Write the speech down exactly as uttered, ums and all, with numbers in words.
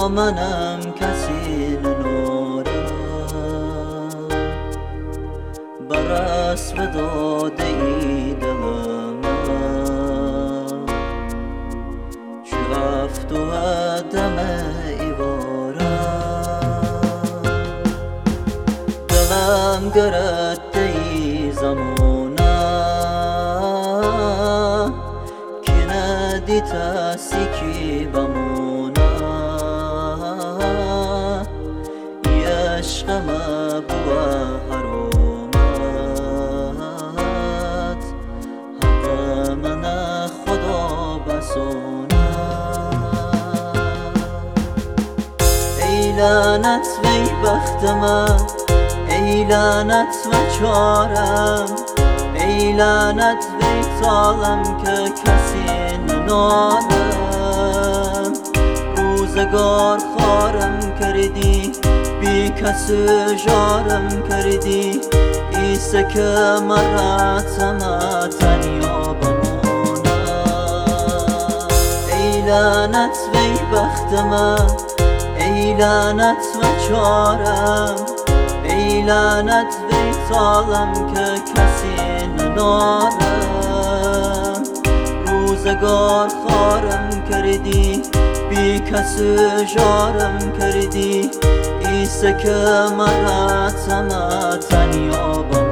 منم کسی ننارم بر اسب داده ای دلم چو هفت و عدم ایوارم دلم گرفته ای زمانه که ندیت هستی کی بمونه ای عشقم بوه حرامت حق من خدا بسونه ای لعنت وی بخت من ای لعنت و چارم ای لعنت وی سالم که کسی ننالم روزگار خارم کردی بی کس جارم کردی ایسه که مراتم تنیا بمانم ای لعنت وی بخت من ای لعنت و چارم ای لعنت وی سالم که کسی ننالم روزگار خارم کردی بی کس جارم کردی ایسه که مراتم تنیا